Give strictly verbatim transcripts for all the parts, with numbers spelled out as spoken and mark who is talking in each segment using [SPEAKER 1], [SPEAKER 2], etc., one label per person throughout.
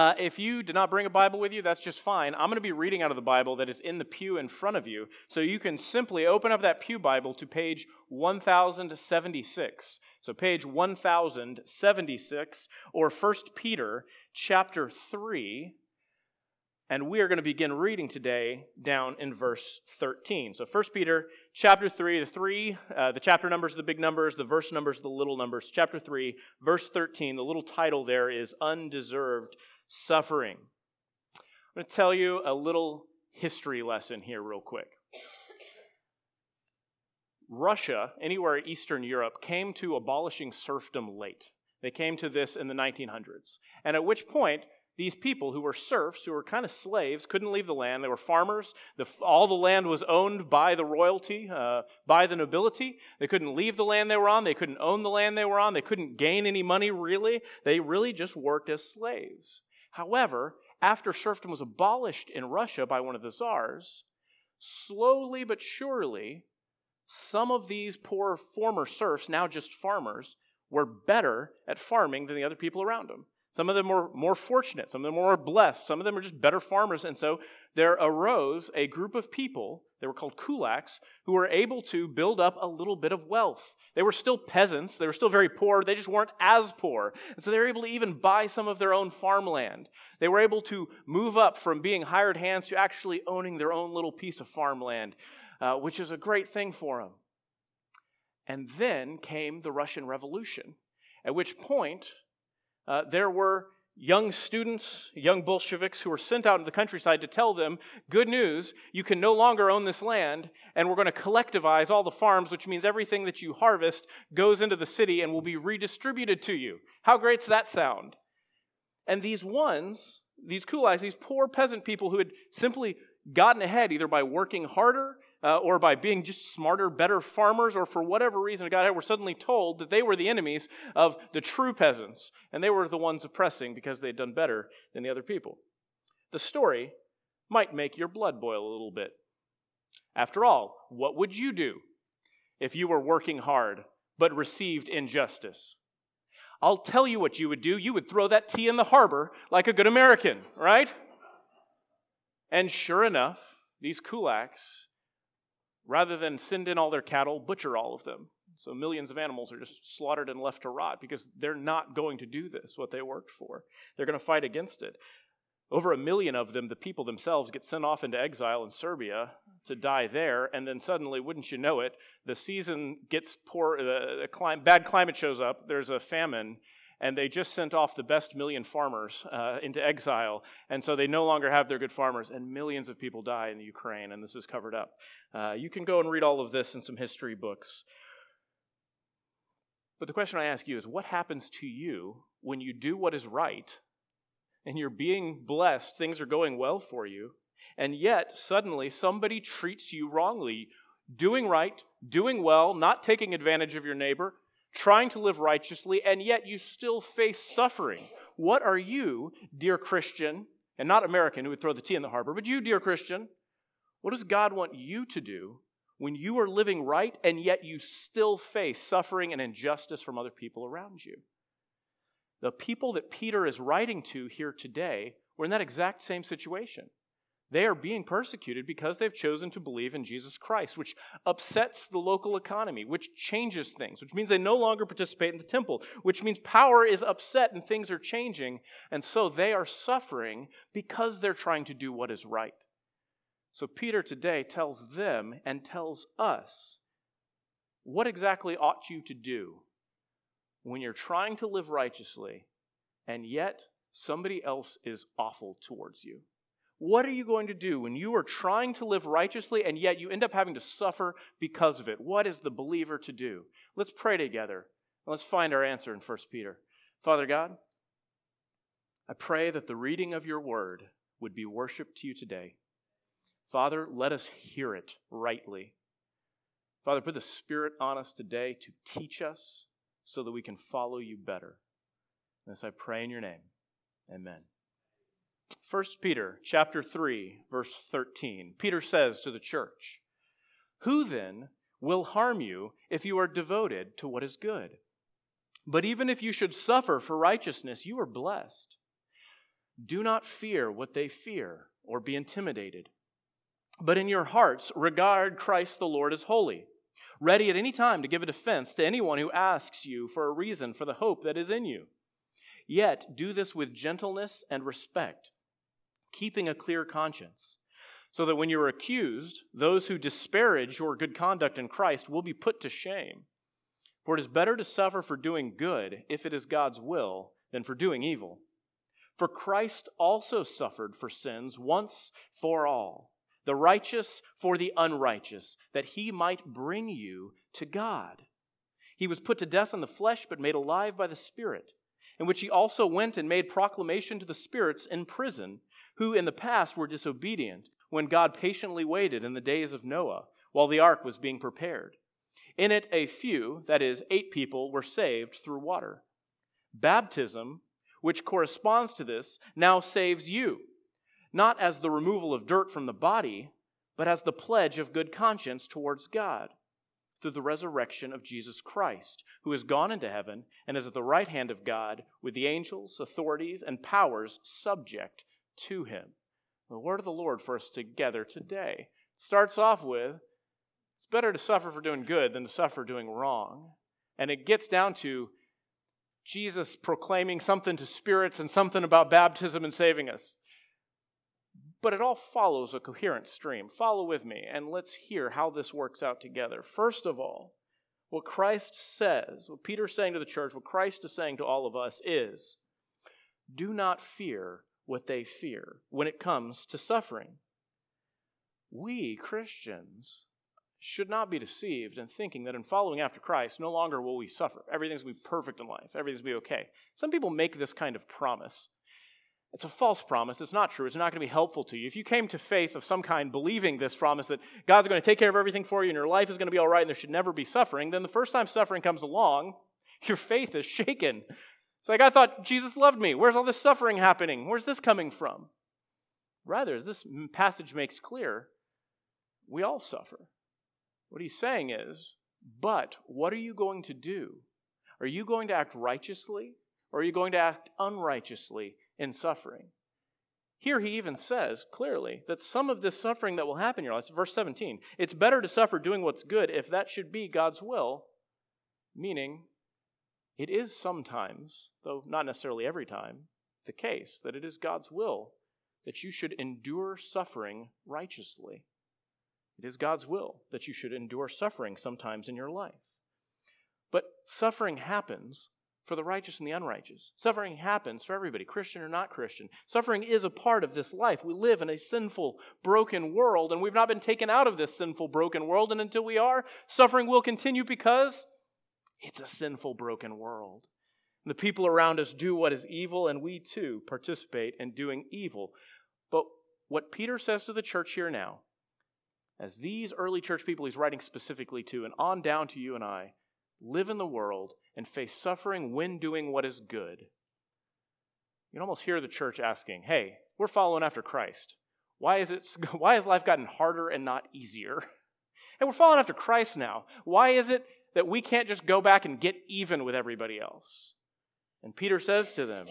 [SPEAKER 1] Uh, if you did not bring a Bible with you, that's just fine. I'm going to be reading out of the Bible that is in the pew in front of you, so you can simply open up that pew Bible to page one thousand seventy-six. So page one thousand seventy-six, or First Peter chapter three, and we are going to begin reading today down in verse thirteen. So First Peter chapter three, the three, uh, the chapter numbers are the big numbers, the verse numbers are the little numbers. Chapter three, verse thirteen, the little title there is Undeserved Suffering. I'm going to tell you a little history lesson here real quick. Russia, anywhere in Eastern Europe, came to abolishing serfdom late. They came to this in the nineteen hundreds. And at which point, these people who were serfs, who were kind of slaves, couldn't leave the land. They were farmers. The, all the land was owned by the royalty, uh, by the nobility. They couldn't leave the land they were on. They couldn't own the land they were on. They couldn't gain any money, really. They really just worked as slaves. However, after serfdom was abolished in Russia by one of the czars, slowly but surely, some of these poor former serfs, now just farmers, were better at farming than the other people around them. Some of them were more fortunate. Some of them were more blessed. Some of them were just better farmers. And so there arose a group of people, they were called kulaks, who were able to build up a little bit of wealth. They were still peasants. They were still very poor. They just weren't as poor. And so they were able to even buy some of their own farmland. They were able to move up from being hired hands to actually owning their own little piece of farmland, uh, which is a great thing for them. And then came the Russian Revolution, at which point Uh, there were young students, young Bolsheviks who were sent out into the countryside to tell them, good news, you can no longer own this land, and we're going to collectivize all the farms, which means everything that you harvest goes into the city and will be redistributed to you. How great's that sound? And these ones, these kulaks, these poor peasant people who had simply gotten ahead either by working harder Uh, or by being just smarter, better farmers, or for whatever reason got ahead, were suddenly told that they were the enemies of the true peasants, and they were the ones oppressing because they had done better than the other people. The story might make your blood boil a little bit. After all, what would you do if you were working hard but received injustice? I'll tell you what you would do. You would throw that tea in the harbor like a good American, right? And sure enough, these kulaks, rather than send in all their cattle, butcher all of them. So millions of animals are just slaughtered and left to rot because they're not going to do this, what they worked for. They're going to fight against it. Over a million of them, the people themselves, get sent off into exile in Serbia to die there, and then suddenly, wouldn't you know it, the season gets poor, the, the clim- bad climate shows up, there's a famine, and they just sent off the best million farmers uh, into exile, and so they no longer have their good farmers, and millions of people die in the Ukraine, and this is covered up. Uh, you can go and read all of this in some history books. But the question I ask you is, what happens to you when you do what is right, and you're being blessed, things are going well for you, and yet suddenly somebody treats you wrongly, doing right, doing well, not taking advantage of your neighbor, trying to live righteously, and yet you still face suffering? What are you, dear Christian, and not American who would throw the tea in the harbor, but you, dear Christian, what does God want you to do when you are living right and yet you still face suffering and injustice from other people around you? The people that Peter is writing to here today were in that exact same situation. They are being persecuted because they've chosen to believe in Jesus Christ, which upsets the local economy, which changes things, which means they no longer participate in the temple, which means power is upset and things are changing, and so they are suffering because they're trying to do what is right. So Peter today tells them and tells us, what exactly ought you to do when you're trying to live righteously and yet somebody else is awful towards you? What are you going to do when you are trying to live righteously and yet you end up having to suffer because of it? What is the believer to do? Let's pray together. And let's find our answer in First Peter. Father God, I pray that the reading of your word would be worship to you today. Father, let us hear it rightly. Father, put the Spirit on us today to teach us so that we can follow you better. And this I pray in your name. Amen. First Peter chapter three, verse thirteen. Peter says to the church, "Who then will harm you if you are devoted to what is good? But even if you should suffer for righteousness, you are blessed. Do not fear what they fear, or be intimidated. But in your hearts, regard Christ the Lord as holy, ready at any time to give a defense to anyone who asks you for a reason for the hope that is in you. Yet do this with gentleness and respect, keeping a clear conscience, so that when you are accused, those who disparage your good conduct in Christ will be put to shame. For it is better to suffer for doing good, if it is God's will, than for doing evil. For Christ also suffered for sins once for all, the righteous for the unrighteous, that he might bring you to God. He was put to death in the flesh, but made alive by the Spirit, in which he also went and made proclamation to the spirits in prison, who in the past were disobedient, when God patiently waited in the days of Noah, while the ark was being prepared. In it a few, that is, eight people, were saved through water. Baptism, which corresponds to this, now saves you, not as the removal of dirt from the body, but as the pledge of good conscience towards God, through the resurrection of Jesus Christ, who has gone into heaven and is at the right hand of God, with the angels, authorities, and powers subject to him. The word of the Lord for us together today. It starts off with, it's better to suffer for doing good than to suffer doing wrong. And it gets down to Jesus proclaiming something to spirits and something about baptism and saving us. But it all follows a coherent stream. Follow with me, and let's hear how this works out together. First of all, what Christ says, what Peter's saying to the church, what Christ is saying to all of us is, do not fear what they fear when it comes to suffering. We, Christians, should not be deceived in thinking that in following after Christ, no longer will we suffer. Everything's going to be perfect in life. Everything's going to be okay. Some people make this kind of promise. It's a false promise. It's not true. It's not going to be helpful to you. If you came to faith of some kind believing this promise that God's going to take care of everything for you and your life is going to be all right and there should never be suffering, then the first time suffering comes along, your faith is shaken. It's like, I thought Jesus loved me. Where's all this suffering happening? Where's this coming from? Rather, as this passage makes clear, we all suffer. What he's saying is, but what are you going to do? Are you going to act righteously, or are you going to act unrighteously in suffering? Here he even says clearly that some of this suffering that will happen in your life, verse seventeen, it's better to suffer doing what's good if that should be God's will, meaning it is sometimes, though not necessarily every time, the case that it is God's will that you should endure suffering righteously. It is God's will that you should endure suffering sometimes in your life. But suffering happens for the righteous and the unrighteous. Suffering happens for everybody, Christian or not Christian. Suffering is a part of this life. We live in a sinful, broken world, and we've not been taken out of this sinful, broken world, and until we are, suffering will continue because it's a sinful, broken world. And the people around us do what is evil, and we too participate in doing evil. But what Peter says to the church here now, as these early church people he's writing specifically to, and on down to you and I, live in the world and face suffering when doing what is good. You can almost hear the church asking, hey, we're following after Christ. Why is it? Why has life gotten harder and not easier? And we're following after Christ now. Why is it that we can't just go back and get even with everybody else? And Peter says to them,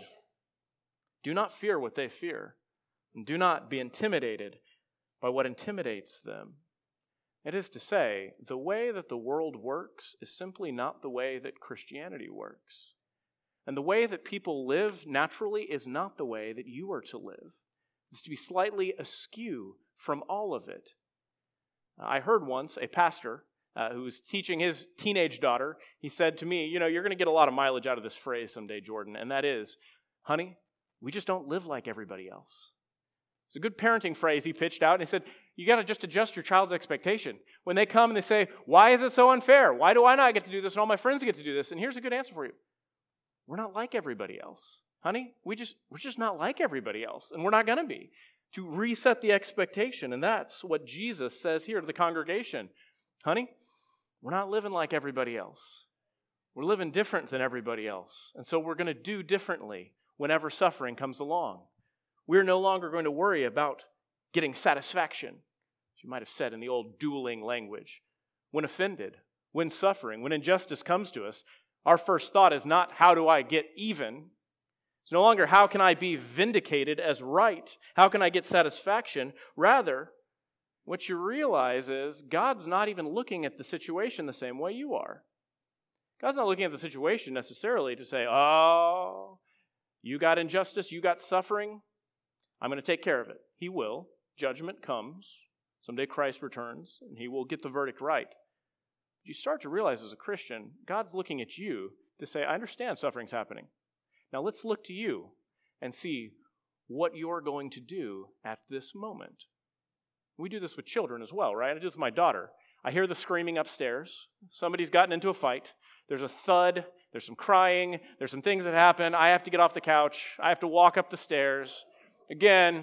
[SPEAKER 1] do not fear what they fear, and do not be intimidated by what intimidates them. It is to say, the way that the world works is simply not the way that Christianity works. And the way that people live naturally is not the way that you are to live. It's to be slightly askew from all of it. I heard once a pastor uh, who was teaching his teenage daughter, he said to me, you know, you're going to get a lot of mileage out of this phrase someday, Jordan, and that is, honey, we just don't live like everybody else. It's a good parenting phrase he pitched out, and he said, you got to just adjust your child's expectation. When they come and they say, why is it so unfair? Why do I not get to do this and all my friends get to do this? And here's a good answer for you. We're not like everybody else. Honey, we just, we're just not like everybody else, and we're not going to be. To reset the expectation, and that's what Jesus says here to the congregation. Honey, we're not living like everybody else. We're living different than everybody else, and so we're going to do differently whenever suffering comes along. We're no longer going to worry about getting satisfaction, as you might have said in the old dueling language. When offended, when suffering, when injustice comes to us, our first thought is not, how do I get even? It's no longer how can I be vindicated as right? How can I get satisfaction? Rather, what you realize is God's not even looking at the situation the same way you are. God's not looking at the situation necessarily to say, oh, you got injustice, you got suffering, I'm going to take care of it. He will. Judgment comes. Someday Christ returns, and he will get the verdict right. You start to realize as a Christian, God's looking at you to say, I understand suffering's happening. Now let's look to you and see what you're going to do at this moment. We do this with children as well, right? I do this with my daughter. I hear the screaming upstairs. Somebody's gotten into a fight. There's a thud. There's some crying. There's some things that happen. I have to get off the couch. I have to walk up the stairs. Again.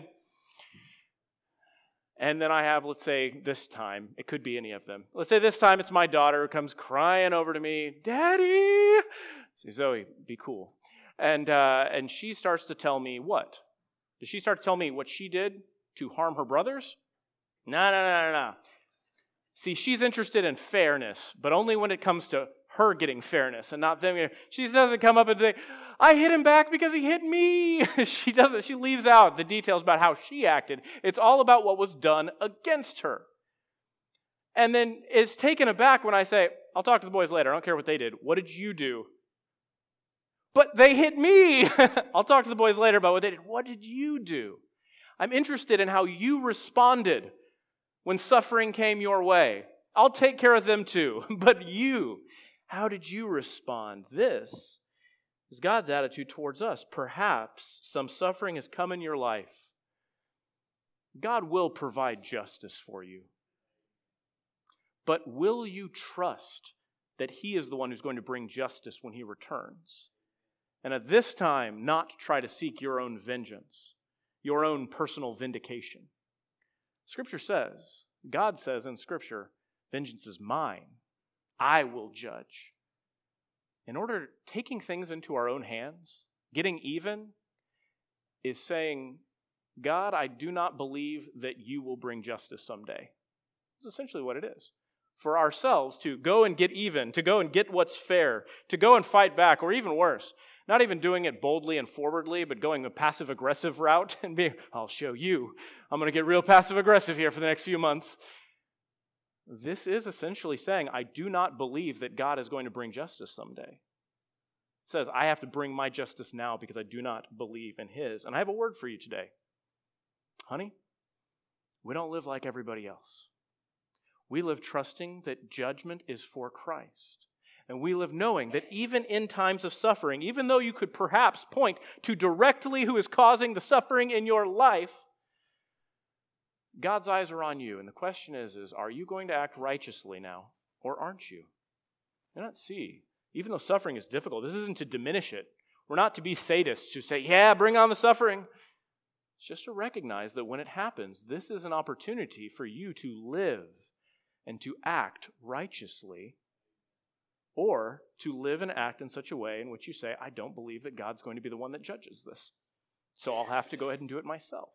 [SPEAKER 1] And then I have, let's say, this time. It could be any of them. Let's say this time it's my daughter who comes crying over to me. Daddy! Say, Zoe, be cool. And uh, and she starts to tell me what? Does she start to tell me what she did to harm her brothers? No, no, no, no, no. See, she's interested in fairness, but only when it comes to her getting fairness and not them. She doesn't come up and say, I hit him back because he hit me. She doesn't. She leaves out the details about how she acted. It's all about what was done against her. And then is taken aback when I say, I'll talk to the boys later. I don't care what they did. What did you do? But they hit me. I'll talk to the boys later about what they did. What did you do? I'm interested in how you responded when suffering came your way. I'll take care of them too. But you, how did you respond? This is God's attitude towards us. Perhaps some suffering has come in your life. God will provide justice for you. But will you trust that He is the one who's going to bring justice when He returns? And at this time, not try to seek your own vengeance, your own personal vindication. Scripture says, God says in Scripture, vengeance is mine. I will judge. In order, taking things into our own hands, getting even, is saying, God, I do not believe that you will bring justice someday. That's essentially what it is. For ourselves to go and get even, to go and get what's fair, to go and fight back, or even worse, not even doing it boldly and forwardly, but going a passive-aggressive route and being, I'll show you. I'm going to get real passive-aggressive here for the next few months. This is essentially saying, I do not believe that God is going to bring justice someday. It says, I have to bring my justice now because I do not believe in His. And I have a word for you today. Honey, we don't live like everybody else. We live trusting that judgment is for Christ. And we live knowing that even in times of suffering, even though you could perhaps point to directly who is causing the suffering in your life, God's eyes are on you. And the question is, is are you going to act righteously now, or aren't you? Do not see. Even though suffering is difficult, this isn't to diminish it. We're not to be sadists who say, yeah, bring on the suffering. It's just to recognize that when it happens, this is an opportunity for you to live and to act righteously, or to live and act in such a way in which you say, I don't believe that God's going to be the one that judges this, so I'll have to go ahead and do it myself.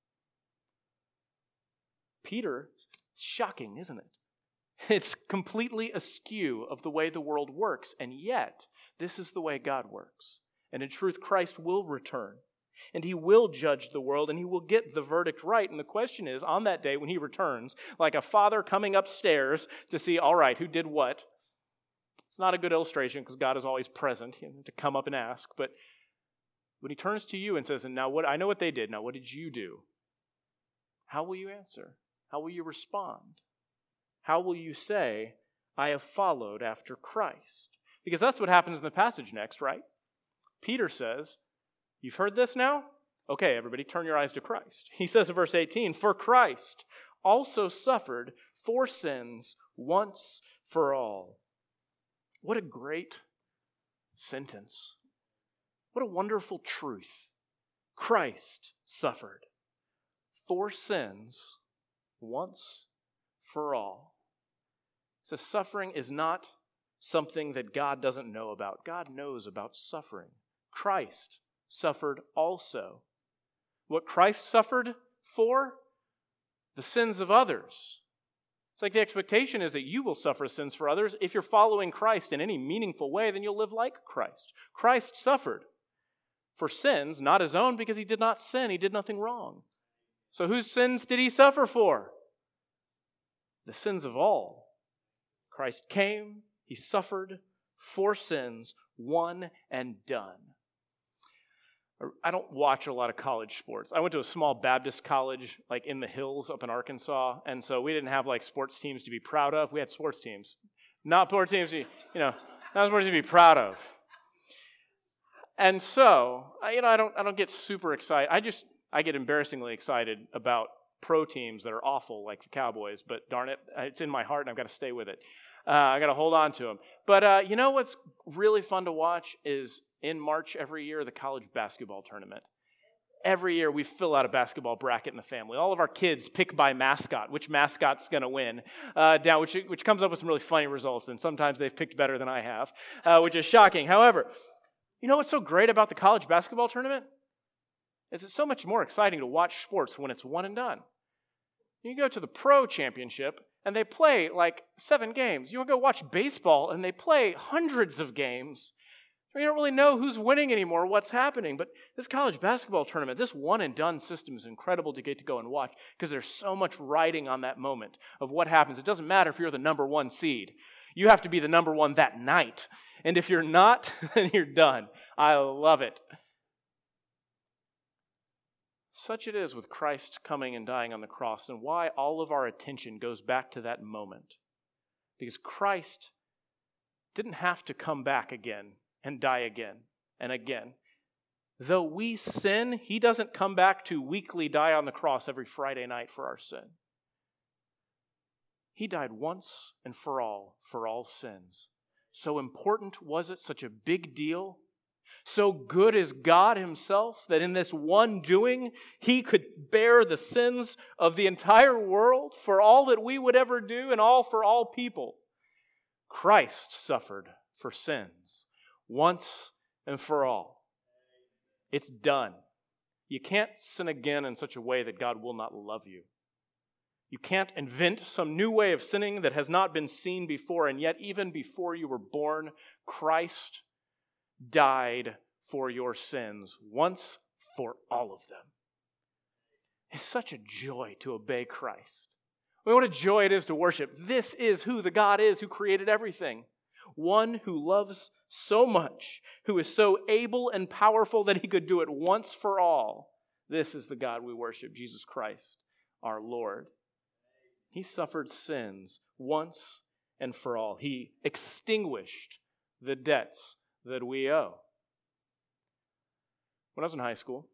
[SPEAKER 1] Peter, shocking, isn't it? It's completely askew of the way the world works, and yet this is the way God works. And in truth, Christ will return, and He will judge the world, and He will get the verdict right. And the question is, on that day when He returns, like a father coming upstairs to see, all right, who did what? It's not a good illustration because God is always present, you know, to come up and ask. But when He turns to you and says, and now what? I know what they did. Now what did you do? How will you answer? How will you respond? How will you say, I have followed after Christ? Because that's what happens in the passage next, right? Peter says, you've heard this now? Okay, everybody, turn your eyes to Christ. He says in verse eighteen, for Christ also suffered for sins once for all. What a great sentence. What a wonderful truth. Christ suffered for sins once for all. So suffering is not something that God doesn't know about. God knows about suffering. Christ suffered also. What Christ suffered for? The sins of others. It's like the expectation is that you will suffer sins for others. If you're following Christ in any meaningful way, then you'll live like Christ. Christ suffered. for sins, not his own, because he did not sin. He did nothing wrong. So whose sins did he suffer for? The sins of all. Christ came, he suffered for sins, one and done. I don't watch a lot of college sports. I went to a small Baptist college, like in the hills up in Arkansas, and so we didn't have like sports teams to be proud of. We had sports teams, not sports teams, to, you know, not sports to be proud of. And so, you know, I don't, I don't get super excited. I just, I get embarrassingly excited about pro teams that are awful, like the Cowboys. But darn it, it's in my heart, and I've got to stay with it. Uh, I got to hold on to them. But uh, you know what's really fun to watch is in March every year, the college basketball tournament. Every year we fill out a basketball bracket in the family. All of our kids pick by mascot, which mascot's going to win, uh, down, which, which comes up with some really funny results. And sometimes they've picked better than I have, uh, which is shocking. However, you know what's so great about the college basketball tournament? Is it's so much more exciting to watch sports when it's one and done. You go to the pro championship, and they play like seven games. You want to go watch baseball, and they play hundreds of games. You don't really know who's winning anymore, what's happening. But this college basketball tournament, this one-and-done system is incredible to get to go and watch because there's so much riding on that moment of what happens. It doesn't matter if you're the number one seed. You have to be the number one that night. And if you're not, then you're done. I love it. Such it is with Christ coming and dying on the cross, and why all of our attention goes back to that moment. Because Christ didn't have to come back again and die again and again. Though we sin, he doesn't come back to weekly die on the cross every Friday night for our sin. He died once and for all, for all sins. So important was it, such a big deal? So good is God himself that in this one doing, he could bear the sins of the entire world for all that we would ever do and all for all people. Christ suffered for sins once and for all. It's done. You can't sin again in such a way that God will not love you. You can't invent some new way of sinning that has not been seen before, and yet even before you were born, Christ died for your sins once for all of them. It's such a joy to obey Christ. What a joy it is to worship. This is who the God is who created everything. One who loves so much, who is so able and powerful that he could do it once for all. This is the God we worship, Jesus Christ, our Lord. He suffered sins once and for all. He extinguished the debts that we owe. When I was in high school,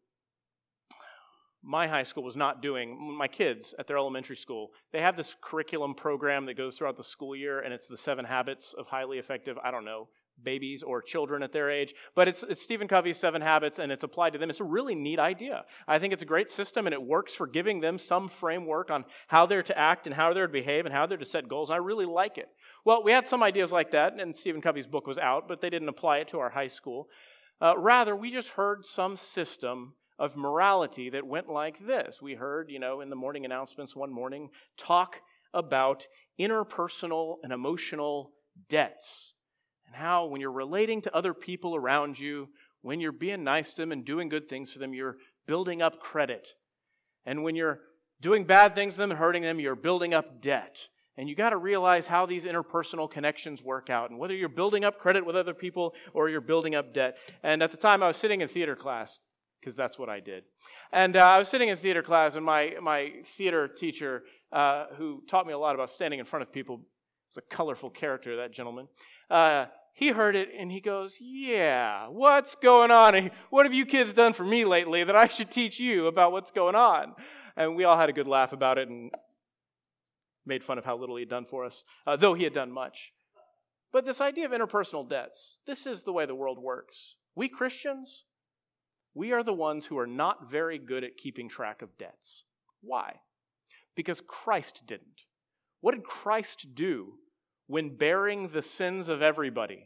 [SPEAKER 1] my high school was not doing, my kids at their elementary school, they have this curriculum program that goes throughout the school year, and it's the seven habits of highly effective, I don't know, babies or children at their age. But it's, it's Stephen Covey's Seven Habits, and it's applied to them. It's a really neat idea. I think it's a great system, and it works for giving them some framework on how they're to act and how they're to behave and how they're to set goals. I really like it. Well, we had some ideas like that, and Stephen Covey's book was out, but they didn't apply it to our high school. Uh, rather, we just heard some system of morality that went like this. We heard, you know, in the morning announcements one morning, talk about interpersonal and emotional debts. And how when you're relating to other people around you, when you're being nice to them and doing good things for them, you're building up credit. And when you're doing bad things to them and hurting them, you're building up debt. And you got to realize how these interpersonal connections work out, and whether you're building up credit with other people or you're building up debt. And at the time, I was sitting in theater class, because that's what I did. And uh, I was sitting in theater class, and my, my theater teacher, uh, who taught me a lot about standing in front of people, was a colorful character, that gentleman. Uh, he heard it, and he goes, yeah, what's going on? What have you kids done for me lately that I should teach you about what's going on? And we all had a good laugh about it, and made fun of how little he had done for us, uh, though he had done much. But this idea of interpersonal debts, this is the way the world works. We Christians, we are the ones who are not very good at keeping track of debts. Why? Because Christ didn't. What did Christ do when bearing the sins of everybody?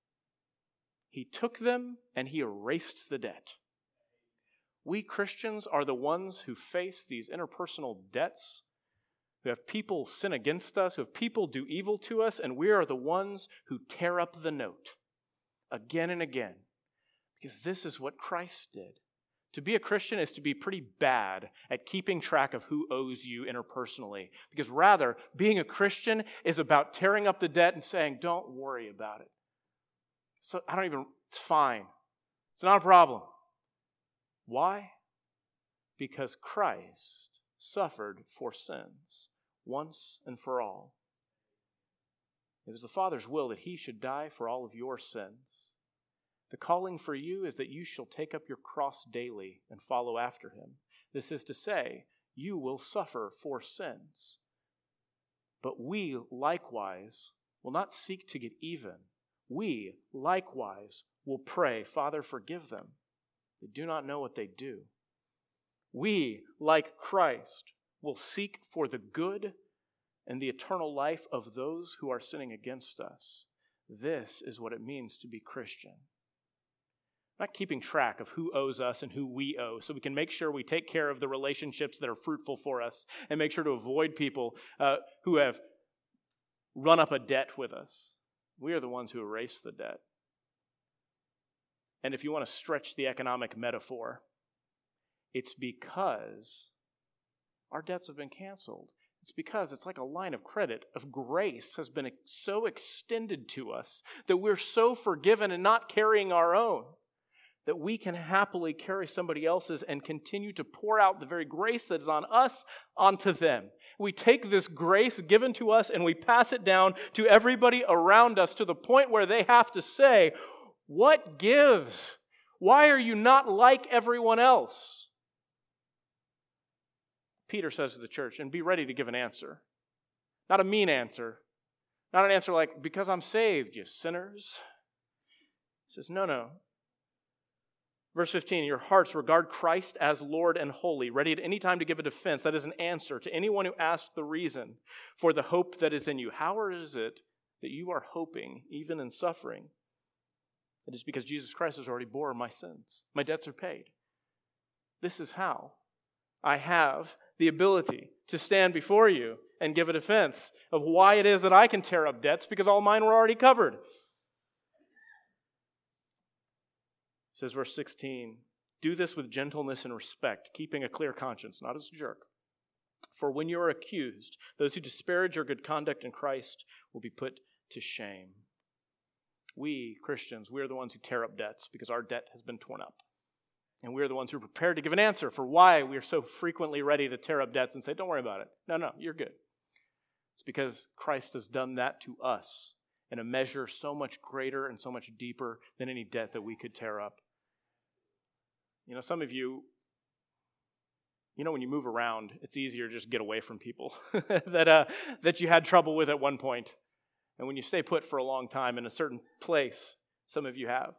[SPEAKER 1] He took them and he erased the debt. We Christians are the ones who face these interpersonal debts, who have people sin against us, who have people do evil to us, and we are the ones who tear up the note again and again. Because this is what Christ did. To be a Christian is to be pretty bad at keeping track of who owes you interpersonally. Because rather, being a Christian is about tearing up the debt and saying, don't worry about it. So I don't even, it's fine. It's not a problem. Why? Because Christ suffered for sins once and for all. It was the Father's will that he should die for all of your sins. The calling for you is that you shall take up your cross daily and follow after him. This is to say, you will suffer for sins. But we likewise will not seek to get even. We likewise will pray, Father, forgive them. They do not know what they do. We, like Christ, will seek for the good and the eternal life of those who are sinning against us. This is what it means to be Christian. Not keeping track of who owes us and who we owe, so we can make sure we take care of the relationships that are fruitful for us and make sure to avoid people uh, who have run up a debt with us. We are the ones who erase the debt. And if you want to stretch the economic metaphor, it's because our debts have been canceled. It's because it's like a line of credit of grace has been so extended to us that we're so forgiven and not carrying our own, that we can happily carry somebody else's and continue to pour out the very grace that is on us onto them. We take this grace given to us and we pass it down to everybody around us to the point where they have to say, what gives? Why are you not like everyone else? Peter says to the church, and be ready to give an answer. Not a mean answer. Not an answer like, because I'm saved, you sinners. He says, no, no. Verse fifteen, your hearts regard Christ as Lord and holy, ready at any time to give a defense. That is an answer to anyone who asks the reason for the hope that is in you. How is it that you are hoping even in suffering? It is because Jesus Christ has already borne my sins. My debts are paid. This is how I have the ability to stand before you and give a defense of why it is that I can tear up debts, because all mine were already covered. It says, verse sixteen, do this with gentleness and respect, keeping a clear conscience, not as a jerk. For when you are accused, those who disparage your good conduct in Christ will be put to shame. We, Christians, we are the ones who tear up debts because our debt has been torn up. And we are the ones who are prepared to give an answer for why we are so frequently ready to tear up debts and say, don't worry about it. No, no, you're good. It's because Christ has done that to us in a measure so much greater and so much deeper than any debt that we could tear up. You know, some of you, you know, when you move around, it's easier to just get away from people that uh, that you had trouble with at one point. And when you stay put for a long time in a certain place, some of you have,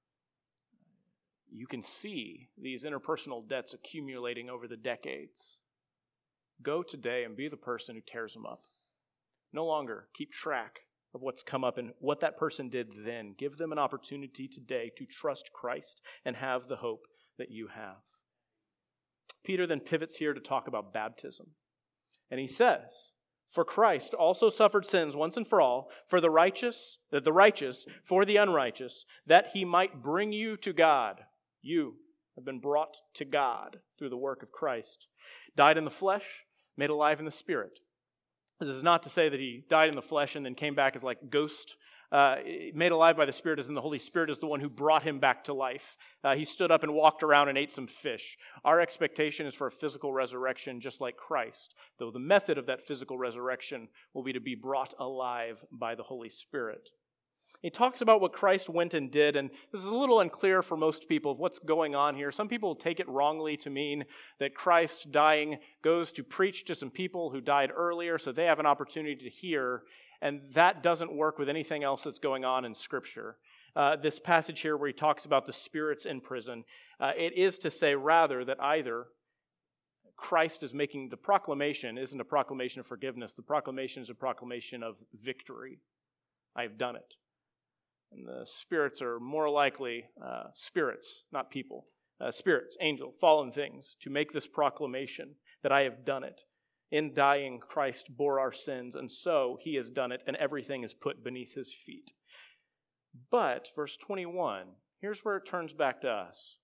[SPEAKER 1] you can see these interpersonal debts accumulating over the decades. Go today and be the person who tears them up. No longer keep track of what's come up and what that person did then. Give them an opportunity today to trust Christ and have the hope that you have. Peter then pivots here to talk about baptism. And he says, for Christ also suffered sins once and for all, for the righteous, that the righteous, for the unrighteous, that he might bring you to God. You have been brought to God through the work of Christ. Died in the flesh, made alive in the Spirit. This is not to say that he died in the flesh and then came back as like ghost. Uh, made alive by the Spirit as in the Holy Spirit is the one who brought him back to life. Uh, he stood up and walked around and ate some fish. Our expectation is for a physical resurrection just like Christ, though the method of that physical resurrection will be to be brought alive by the Holy Spirit. He talks about what Christ went and did, and this is a little unclear for most people of what's going on here. Some people take it wrongly to mean that Christ dying goes to preach to some people who died earlier so they have an opportunity to hear, and that doesn't work with anything else that's going on in Scripture. Uh, this passage here where he talks about the spirits in prison, uh, it is to say rather that either Christ is making the proclamation isn't a proclamation of forgiveness. The proclamation is a proclamation of victory. I have done it. And the spirits are more likely uh, spirits, not people. Uh, spirits, angel, fallen things, to make this proclamation that I have done it. In dying, Christ bore our sins, and so he has done it, and everything is put beneath his feet. But, verse twenty-one, here's where it turns back to us.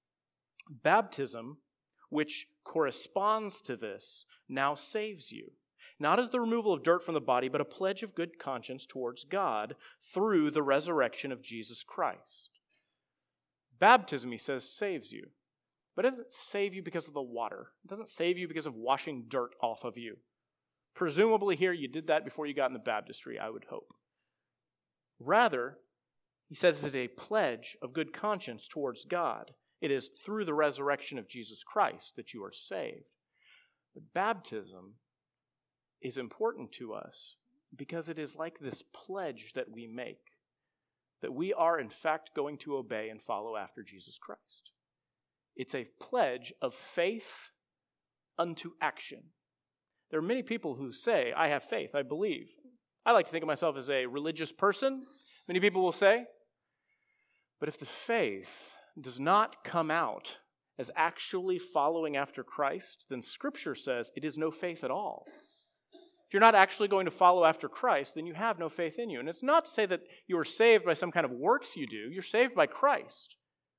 [SPEAKER 1] Baptism, which corresponds to this, now saves you. Not as the removal of dirt from the body, but a pledge of good conscience towards God through the resurrection of Jesus Christ. Baptism, he says, saves you. But it doesn't save you because of the water. It doesn't save you because of washing dirt off of you. Presumably here you did that before you got in the baptistry, I would hope. Rather, he says it's a pledge of good conscience towards God. It is through the resurrection of Jesus Christ that you are saved. But baptism is important to us because it is like this pledge that we make, that we are in fact going to obey and follow after Jesus Christ. It's a pledge of faith unto action. There are many people who say, I have faith, I believe. I like to think of myself as a religious person, many people will say. But if the faith does not come out as actually following after Christ, then Scripture says it is no faith at all. If you're not actually going to follow after Christ, then you have no faith in you. And it's not to say that you are saved by some kind of works you do. You're saved by Christ.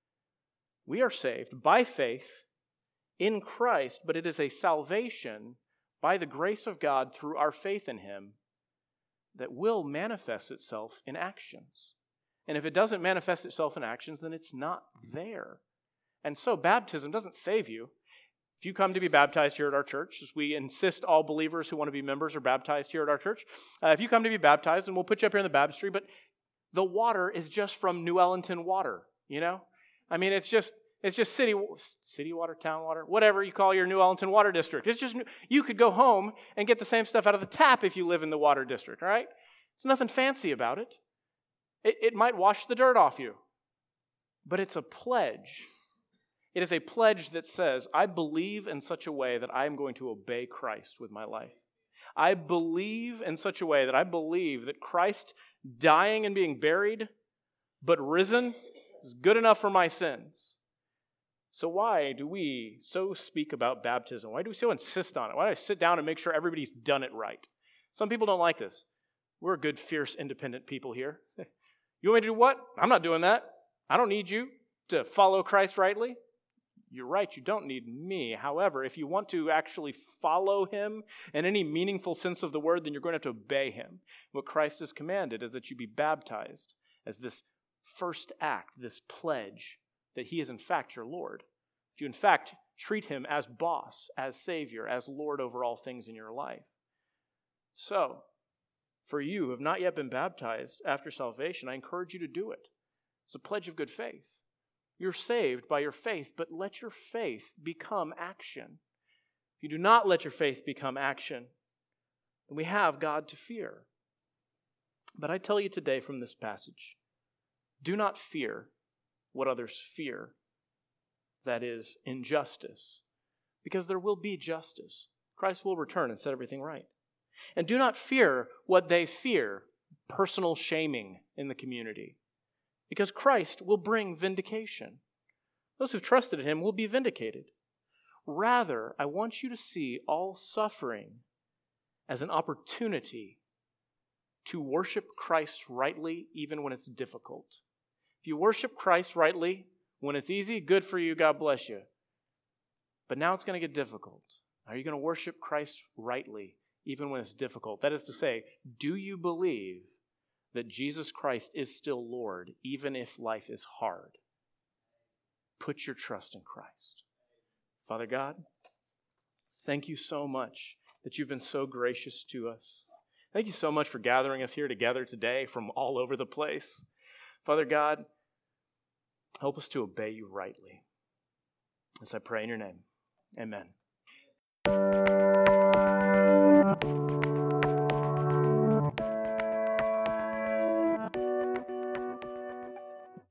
[SPEAKER 1] We are saved by faith in Christ, but it is a salvation by the grace of God through our faith in Him that will manifest itself in actions. And if it doesn't manifest itself in actions, then it's not there. And so baptism doesn't save you. If you come to be baptized here at our church, as we insist all believers who want to be members are baptized here at our church, uh, if you come to be baptized, and we'll put you up here in the baptistry, but the water is just from New Ellington water, you know? I mean, it's just it's just city city water, town water, whatever you call your New Ellington water district. It's just, you could go home and get the same stuff out of the tap if you live in the water district, all right? There's nothing fancy about it. It, it might wash the dirt off you, but it's a pledge. It is a pledge that says, I believe in such a way that I am going to obey Christ with my life. I believe in such a way that I believe that Christ dying and being buried, but risen, is good enough for my sins. So why do we so speak about baptism? Why do we so insist on it? Why do I sit down and make sure everybody's done it right? Some people don't like this. We're good, fierce, independent people here. You want me to do what? I'm not doing that. I don't need you to follow Christ rightly. You're right, you don't need me. However, if you want to actually follow Him in any meaningful sense of the word, then you're going to have to obey Him. What Christ has commanded is that you be baptized as this first act, this pledge that He is in fact your Lord. You in fact treat Him as boss, as Savior, as Lord over all things in your life. So, for you who have not yet been baptized after salvation, I encourage you to do it. It's a pledge of good faith. You're saved by your faith, but let your faith become action. If you do not let your faith become action, then we have God to fear. But I tell you today from this passage, do not fear what others fear, that is, injustice, because there will be justice. Christ will return and set everything right. And do not fear what they fear, personal shaming in the community, because Christ will bring vindication. Those who've trusted in Him will be vindicated. Rather, I want you to see all suffering as an opportunity to worship Christ rightly, even when it's difficult. If you worship Christ rightly, when it's easy, good for you, God bless you. But now it's going to get difficult. Are you going to worship Christ rightly, even when it's difficult? That is to say, do you believe that Jesus Christ is still Lord, even if life is hard? Put your trust in Christ. Father God, thank you so much that you've been so gracious to us. Thank you so much for gathering us here together today from all over the place. Father God, help us to obey you rightly. As I pray in your name, amen.